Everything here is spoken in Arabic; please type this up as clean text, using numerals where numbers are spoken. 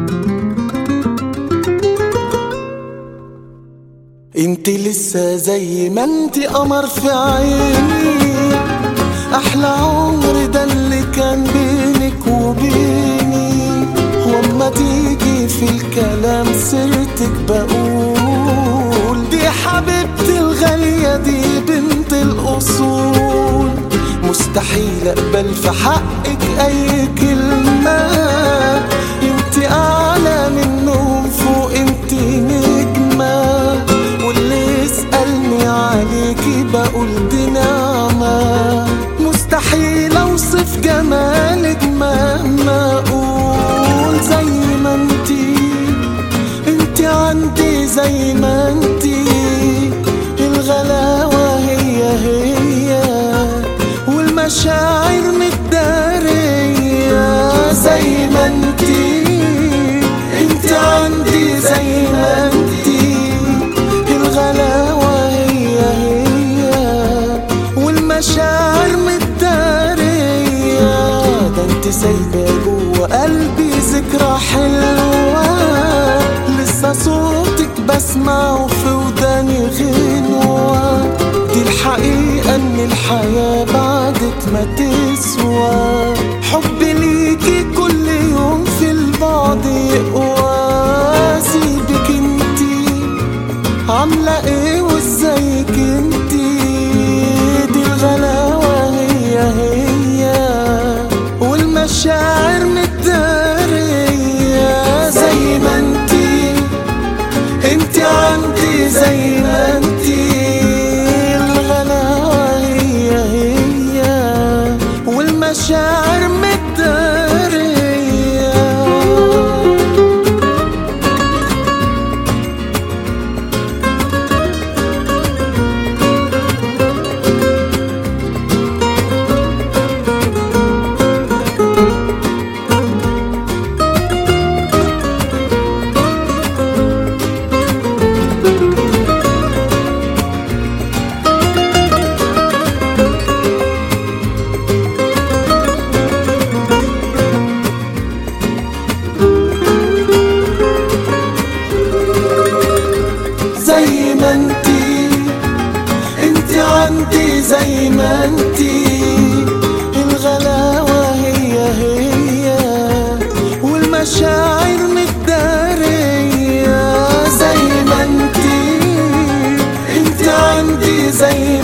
انت لسه زي ما انت قمر في عيني، احلى عمر ده اللي كان بينك وبيني. وأما تيجي في الكلام سيرتك بقول دي حبيبتي الغالية، دي بنت الأصول. مستحيل اقبل في حقك اي كلمة، انت اعلى منهم فوق، انت نجمة. واللي يسألني عليكي بقول دي نعمة. مستحيل اوصف جمالك مهما اقول. زي ما انتي عندي، زي ما انتي الغلاوة هي والمشاعر متدارية. زي ما انتي عندي، زي ما انتي الغلاوة هي والمشاعر متدارية. ده انت سايبة جوا قلبي ذكرى حلوة، لسه صوتك بسمعه في وداني غنوة. دي الحقيقة ان الحياة بعدك ما تسوى. حبي ليكي كل يوم في البعد يقوى. سيبك انتي عاملة ايه وازيك انتي، دي الغلاوة هي والمشاعر متدارية. زي ما انتي عندي، زي ما انتي الغلاوة هي والمشاعر متدارية. زي ما انتي عندي، زي ما انتي الغلاوة هي والمشاعر متدارية. زي ما انتي عندي، زي